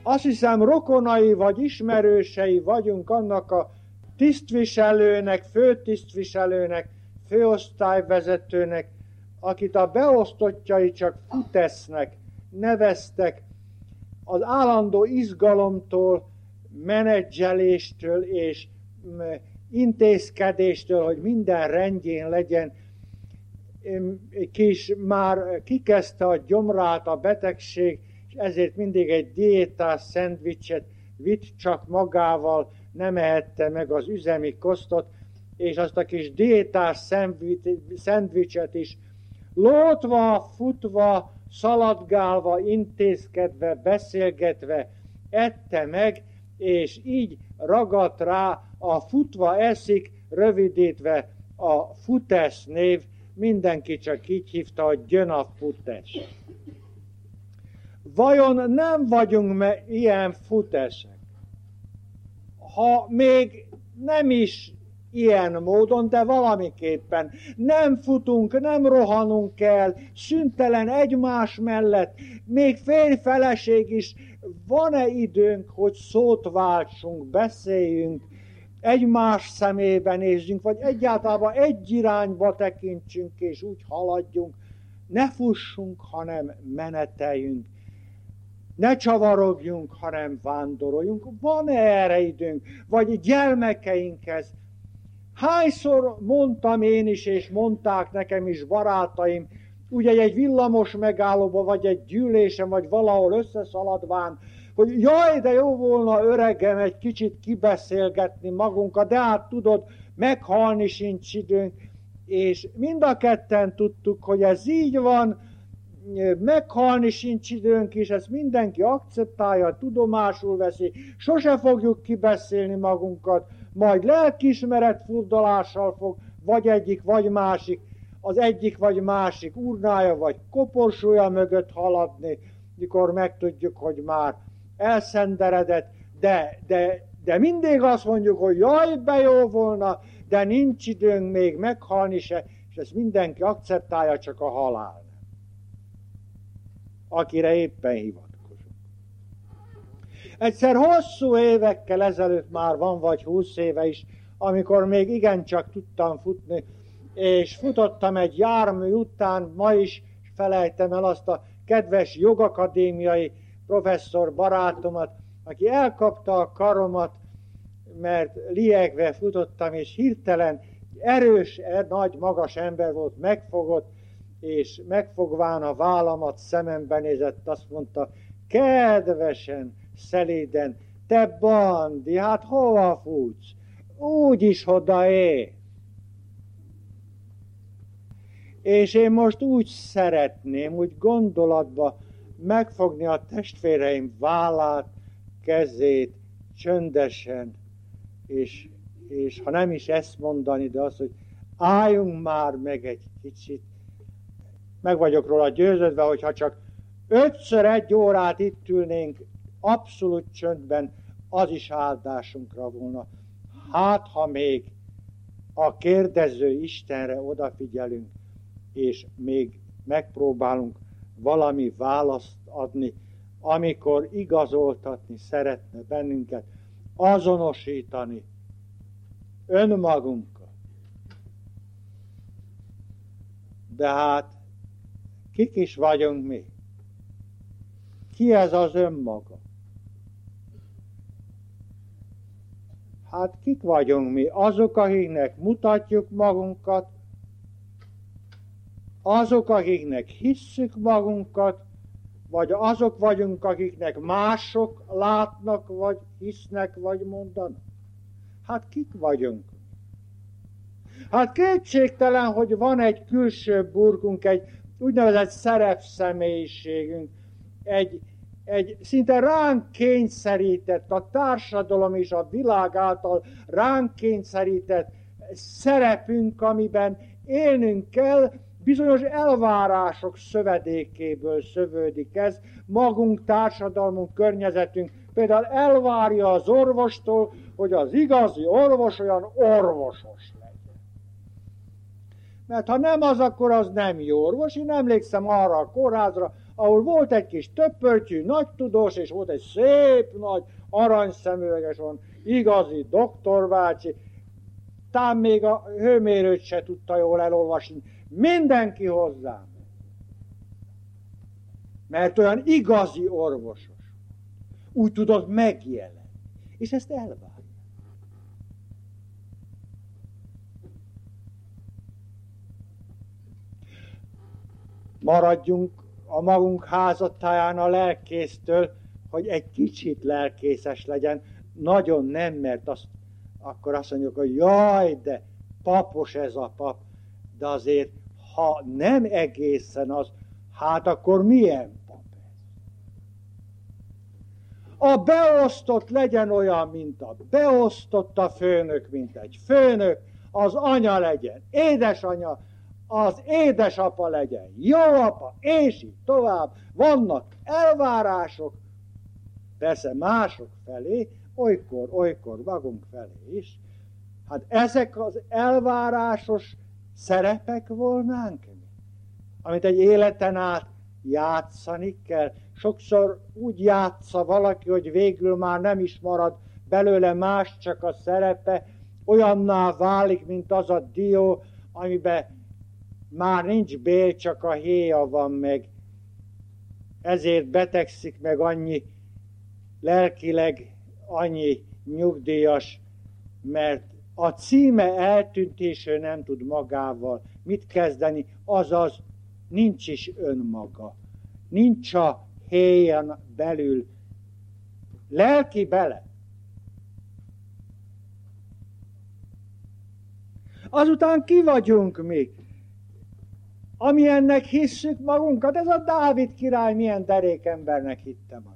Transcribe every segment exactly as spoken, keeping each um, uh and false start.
azt hiszem rokonai vagy ismerősei vagyunk annak a tisztviselőnek, főtisztviselőnek, főosztályvezetőnek, akit a beosztottjai csak futesznek, neveztek, az állandó izgalomtól, menedzseléstől és intézkedéstől, hogy minden rendjén legyen, kis már kikezdte a gyomrát a betegség, és ezért mindig egy diétás szendvicset vitt csak magával, nem ehette meg az üzemi kosztot, és azt a kis diétás szendvicset is lótva, futva, szaladgálva, intézkedve, beszélgetve ette meg, és így ragadt rá a futva eszik, rövidítve a futesz név, mindenki csak így hívta, hogy jön a futesz. Vajon nem vagyunk me ilyen futesek? Ha még nem is ilyen módon, de valamiképpen nem futunk, nem rohanunk el, szüntelen egymás mellett, még férj-feleség is, van-e időnk, hogy szót váltsunk, beszéljünk, egymás szemébe nézzünk, vagy egyáltalán egy irányba tekintsünk, és úgy haladjunk, ne fussunk, hanem meneteljünk, ne csavarogjunk, hanem vándoroljunk. Van-e erre időnk? Vagy gyermekeinkhez? Hányszor mondtam én is, és mondták nekem is barátaim, ugye egy villamos megállóba, vagy egy gyűlésen, vagy valahol összeszaladván, hogy jaj, de jó volna öregem egy kicsit kibeszélgetni magunkat, de hát tudod, meghalni sincs időnk, és mind a ketten tudtuk, hogy ez így van, meghalni sincs időnk, és ezt mindenki akceptálja, tudomásul veszi, sose fogjuk kibeszélni magunkat, majd lelkiismeret furdalással fog vagy egyik, vagy másik, az egyik vagy másik urnája, vagy koporsója mögött haladni, mikor megtudjuk, hogy már elszenderedett, de, de, de mindig azt mondjuk, hogy jaj, be jó volna, de nincs időnk még meghalni se, és ezt mindenki akceptálja, csak a halál, akire éppen hivatkozunk. Egyszer hosszú évekkel ezelőtt már van, vagy húsz éve is, amikor még igencsak tudtam futni, és futottam egy jármű után, ma is felejtem el azt a kedves jogakadémiai professzor barátomat, aki elkapta a karomat, mert liegve futottam, és hirtelen erős, nagy, magas ember volt, megfogott, és megfogván a vállamat szemembe nézett, azt mondta, kedvesen, szeléden, te bandi, hát hova futsz? Úgyis odaér. És én most úgy szeretném, úgy gondolatba megfogni a testvéreim vállát, kezét, csöndesen, és, és ha nem is ezt mondani, de az, hogy álljunk már meg egy kicsit. Meg vagyok róla győződve, hogy ha csak ötször egy órát itt ülnénk abszolút csöndben, az is áldásunkra volna. Hát, ha még a kérdező Istenre odafigyelünk, és még megpróbálunk valami választ adni, amikor igazoltatni szeretne bennünket, azonosítani önmagunkat. De hát kik is vagyunk mi? Ki ez az önmaga? Hát kik vagyunk mi? Azok, akiknek mutatjuk magunkat, azok, akiknek hisszük magunkat, vagy azok vagyunk, akiknek mások látnak, vagy hisznek, vagy mondanak. Hát kik vagyunk? Hát kétségtelen, hogy van egy külső burkunk, egy úgynevezett szerepszemélyiségünk, egy, egy szinte ránk kényszerített, a társadalom és a világ által ránk kényszerített szerepünk, amiben élnünk kell, bizonyos elvárások szövedékéből szövődik ez, magunk, társadalmunk, környezetünk. Például elvárja az orvostól, hogy az igazi orvos olyan orvosos legyen. Mert ha nem az, akkor az nem jó orvos. Én emlékszem arra a kórházra, ahol volt egy kis töppörtyű, nagy tudós, és volt egy szép, nagy aranyszemüveges, van igazi doktorbácsi, tám még a hőmérőt se tudta jól elolvasni. Mindenki hozzám. Mert olyan igazi orvosos. Úgy tudott megjelenni. És ezt elvárja. Maradjunk a magunk házatáján a lelkésztől, hogy egy kicsit lelkészes legyen. Nagyon nem, mert azt, akkor azt mondjuk, hogy jaj, de papos ez a pap. De azért, ha nem egészen az, hát akkor milyen pap ez? A beosztott legyen olyan, mint a beosztott, a főnök, mint egy főnök, az anya legyen édesanya, az édesapa legyen jó apa, és így tovább. Vannak elvárások, persze mások felé, olykor, olykor magunk felé is. Hát ezek az elvárásos szerepek volnánk, amit egy életen át játszani kell. Sokszor úgy játsza valaki, hogy végül már nem is marad belőle más, csak a szerepe, olyanná válik, mint az a dió, amiben már nincs bél, csak a héja van meg. Ezért betegszik meg annyi lelkileg, annyi nyugdíjas, mert a címe eltűnt, és ő nem tud magával mit kezdeni, azaz nincs is önmaga. Nincs a héjan belül lelki bele. Azután ki vagyunk mi? Amilyennek hisszük magunkat, ez a Dávid király milyen derék embernek hitte magát.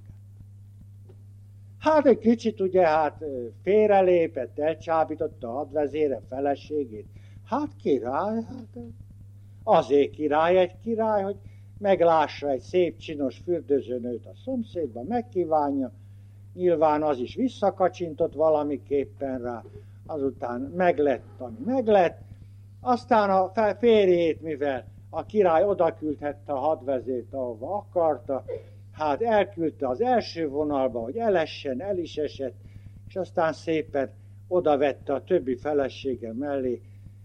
Hát egy kicsit ugye hát félrelépett, elcsábította a hadvezére feleségét. Hát király, hát azért király egy király, hogy meglássa egy szép csinos fürdőzőnőt a szomszédban, megkívánja, nyilván az is visszakacsintott valamiképpen rá, azután meglett, ami meglett, aztán a férjét, mivel a király odaküldhette a hadvezért, ahova akarta, hát elküldte az első vonalba, hogy elessen, el is esett, és aztán szépen odavette a többi felesége mellé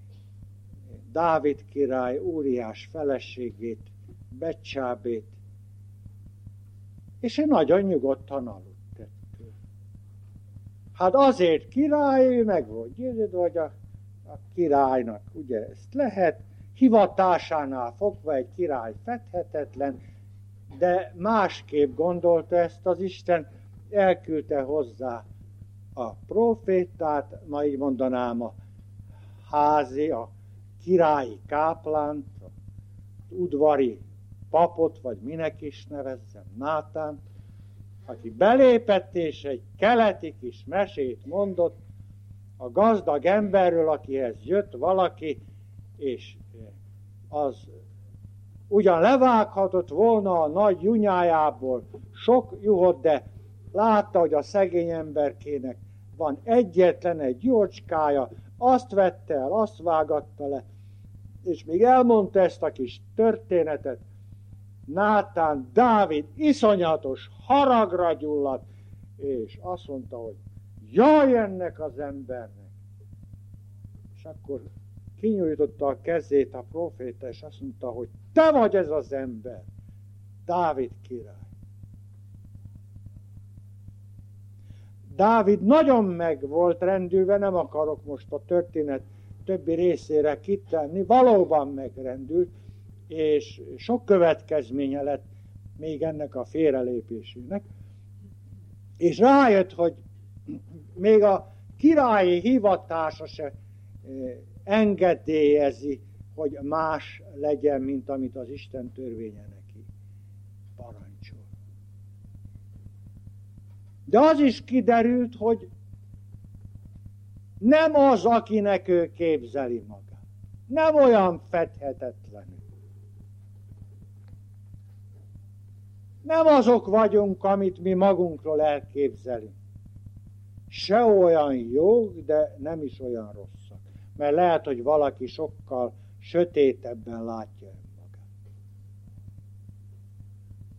Dávid király Úriás feleségét, Becsábét, és ő nagyon nyugodtan aludt ettől. Hát azért király, ő meg volt győződve, hogy a, a királynak ugye ezt lehet, hivatásánál fogva egy király fedhetetlen, de másképp gondolta ezt az Isten, elküldte hozzá a profétát, ma így mondanám a házi, a királyi káplánt, az udvari papot, vagy minek is nevezzem, Nátán, aki belépett és egy keleti kis mesét mondott a gazdag emberről, akihez jött valaki, és az ugyan levághatott volna a nagy junyájából sok juhot, de látta, hogy a szegény emberkének van egyetlen egy jócskája, azt vette el, azt vágatta le, és még elmondta ezt a kis történetet, Nátán, Dávid iszonyatos haragra gyulladt, és azt mondta, hogy jaj ennek az embernek. És akkor kinyújtotta a kezét a próféta, és azt mondta, hogy te vagy ez az ember, Dávid király. Dávid nagyon meg volt rendülve, nem akarok most a történet többi részére kitenni, valóban megrendült, és sok következménye lett még ennek a félrelépésének. És rájött, hogy még a királyi hivatása se engedélyezi, hogy más legyen, mint amit az Isten törvénye neki parancsol. De az is kiderült, hogy nem az, akinek ő képzeli magát. Nem olyan fedhetetlenül. Nem azok vagyunk, amit mi magunkról elképzelünk. Se olyan jók, de nem is olyan rosszak. Mert lehet, hogy valaki sokkal sötétebben látja önmagát.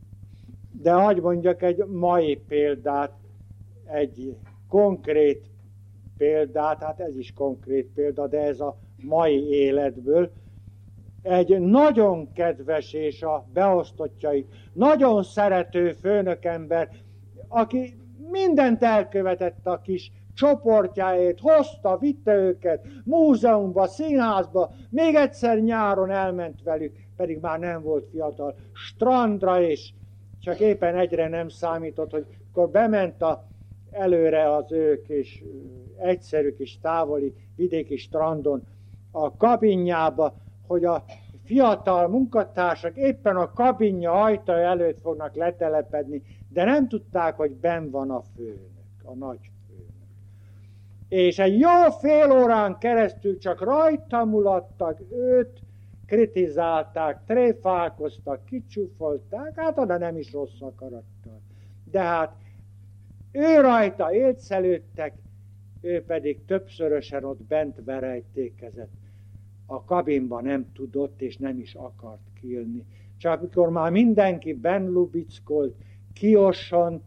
De hagy mondjak egy mai példát, egy konkrét példát, hát ez is konkrét példa, de ez a mai életből. Egy nagyon kedves és a beosztottjait nagyon szerető főnökember, aki mindent elkövetett a kis csoportjáért, hozta, vitte őket múzeumba, színházba, még egyszer nyáron elment velük, pedig már nem volt fiatal, strandra, és csak éppen egyre nem számított, hogy akkor bement a, előre az ő kis egyszerű kis távoli vidéki strandon a kabinjába, hogy a fiatal munkatársak éppen a kabinja ajtaja előtt fognak letelepedni, de nem tudták, hogy benn van a főnök, a nagy főnök. És egy jó fél órán keresztül csak rajta mulattak, őt kritizálták, tréfálkoztak, kicsúfolták, hát oda nem is rossz akarattal. De hát ő rajta élcelődtek, ő pedig többszörösen ott bent verejtékezett. A kabinba nem tudott és nem is akart kijönni. Csak mikor már mindenki benn lubickolt, kiossant,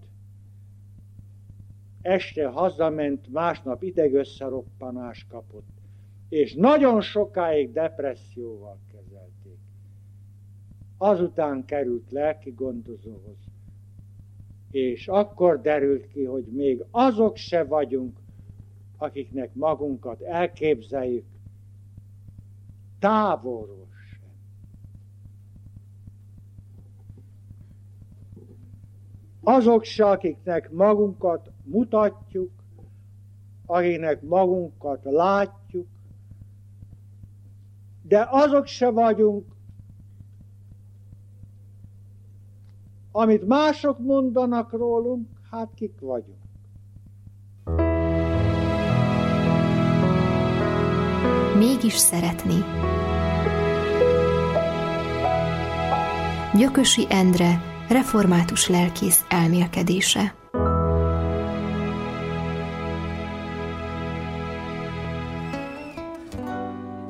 este hazament, másnap idegösszeroppanás kapott, és nagyon sokáig depresszióval kezelték. Azután került lelki gondozóhoz, és akkor derült ki, hogy még azok se vagyunk, akiknek magunkat elképzeljük, távolról sem. Azok se, akiknek magunkat mutatjuk, akiknek magunkat látjuk, de azok se vagyunk, amit mások mondanak rólunk, hát kik vagyunk. Mégis szeretni. Gyökösi Endre református lelkész elmélkedése.